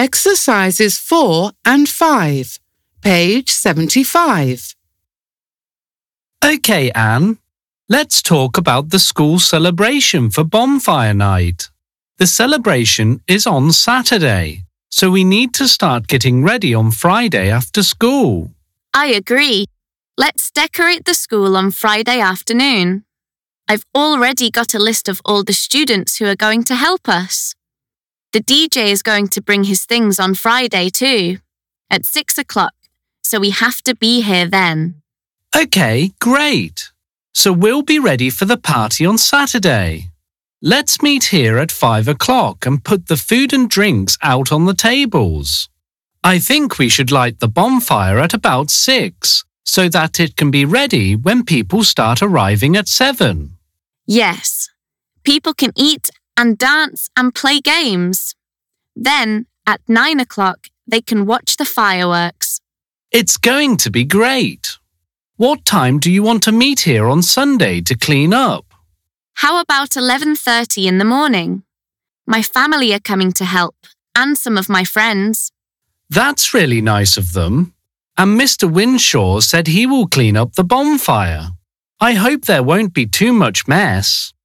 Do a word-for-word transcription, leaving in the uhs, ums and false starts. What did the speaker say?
Exercises four and five, page seventy-five. OK, Anne. Let's talk about the school celebration for Bonfire Night. The celebration is on Saturday, so we need to start getting ready on Friday after school. I agree. Let's decorate the school on Friday afternoon. I've already got a list of all the students who are going to help us. The D J is going to bring his things on Friday too, at six o'clock, so we have to be here then. OK, great. So we'll be ready for the party on Saturday. Let's meet here at five o'clock and put the food and drinks out on the tables. I think we should light the bonfire at about six, so that it can be ready when people start arriving at seven. Yes, people can eat and dance and play games. Then, at nine o'clock, they can watch the fireworks. It's going to be great. What time do you want to meet here on Sunday to clean up? How about eleven thirty in the morning? My family are coming to help, and some of my friends. That's really nice of them. And Mister Winshaw said he will clean up the bonfire. I hope there won't be too much mess.